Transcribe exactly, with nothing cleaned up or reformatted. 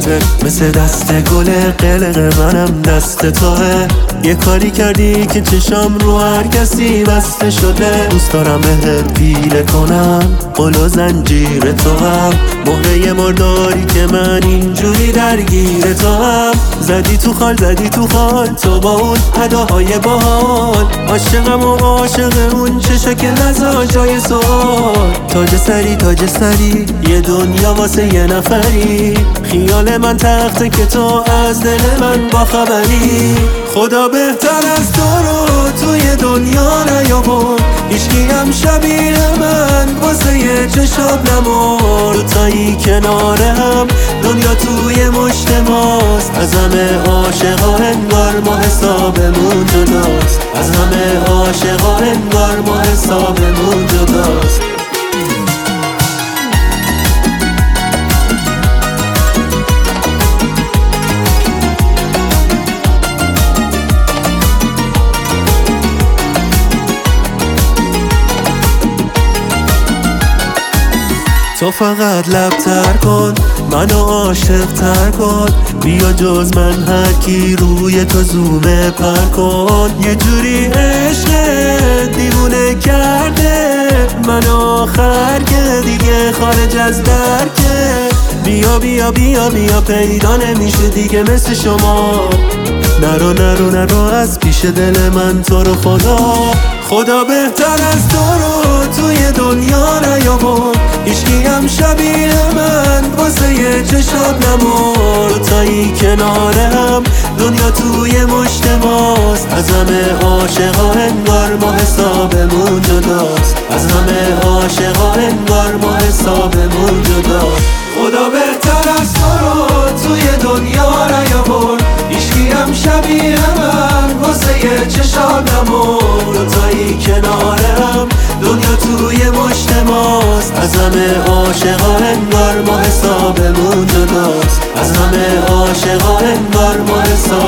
صورته مثل دست گل قلق منم دست توه. یه کاری کردی که چشام رو هر کسی بسته شده. دوست دارم بهت پیله کنم قل و زنجیر تو هم، مهره مرداری که من اینجوری درگیر تو هم. زدی تو خال زدی تو خال تو با اون اداهای باحال، عاشقم و عاشق اون چشک نزا جای سوال. تاج سری تاج سری یه دنیا واسه یه نفری، خیال من تخته که تو از دل من با خبری. خدا بهتر از تو رو توی دنیا نیاورد، هیچکی هم شبیه من واسه یه چشات نمرد. تایی کنار هم دنیا توی مشت ماست، از همه عاشقا انگار ما حسابمون جداست. از همه عاشقا انگار ما حسابمون جداست. تو فقط لب تر کن منو عاشق تر کن، بیا جز من هر کی روی تو زومه پر کن. یه جوری عشق دیوونه کرده من آخر که دیگه خارج از درکه. بیا بیا بیا بیا پیدا نمیشه دیگه مثل شما. نرو نرو نرو از پیش دل من تو رو خدا. خدا بهتر از تو رو توی دنیا نیاورد، هیچکی هم شبیه من واسه یه چشات نمرد. تایی کنار هم دنیا توی مشت ماست، از همه عاشقا انگار ما حسابمون جداست. از همه عاشقا انگار ما حسابمون جداست. خدا بهتر از تو رو توی دنیا نیاورد، هیچکی هم شبیه من واسه یه چشات نمرد. تایی کنار هم دنیا توی مشت ماست، از همه عاشقا انگار ما حسابمون جداست. از همه عاشقا انگار ما حسابمون